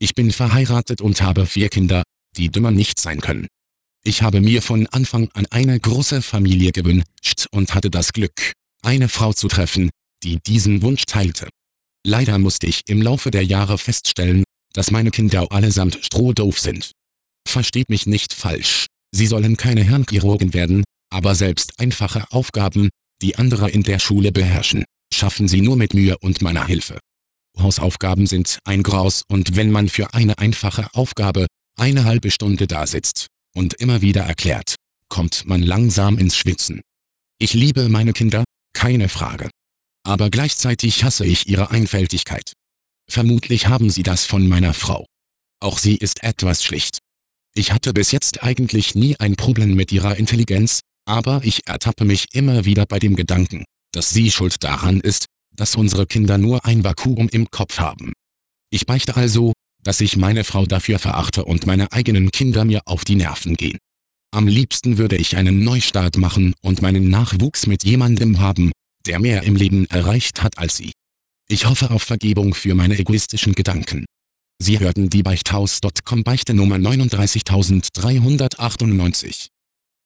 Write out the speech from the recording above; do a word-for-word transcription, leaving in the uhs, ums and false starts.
Ich bin verheiratet und habe vier Kinder, die dümmer nicht sein können. Ich habe mir von Anfang an eine große Familie gewünscht und hatte das Glück, eine Frau zu treffen, die diesen Wunsch teilte. Leider musste ich im Laufe der Jahre feststellen, dass meine Kinder allesamt strohdoof sind. Versteht mich nicht falsch, sie sollen keine Hirnchirurgen werden, aber selbst einfache Aufgaben, die andere in der Schule beherrschen, schaffen sie nur mit Mühe und meiner Hilfe. Hausaufgaben sind ein Graus und wenn man für eine einfache Aufgabe eine halbe Stunde da sitzt und immer wieder erklärt, kommt man langsam ins Schwitzen. Ich liebe meine Kinder, keine Frage. Aber gleichzeitig hasse ich ihre Einfältigkeit. Vermutlich haben sie das von meiner Frau. Auch sie ist etwas schlicht. Ich hatte bis jetzt eigentlich nie ein Problem mit ihrer Intelligenz, aber ich ertappe mich immer wieder bei dem Gedanken, dass sie schuld daran ist, dass unsere Kinder nur ein Vakuum im Kopf haben. Ich beichte also, dass ich meine Frau dafür verachte und meine eigenen Kinder mir auf die Nerven gehen. Am liebsten würde ich einen Neustart machen und meinen Nachwuchs mit jemandem haben, der mehr im Leben erreicht hat als sie. Ich hoffe auf Vergebung für meine egoistischen Gedanken. Sie hörten die Beichthaus Punkt com Beichte Nummer neununddreißigtausenddreihundertachtundneunzig.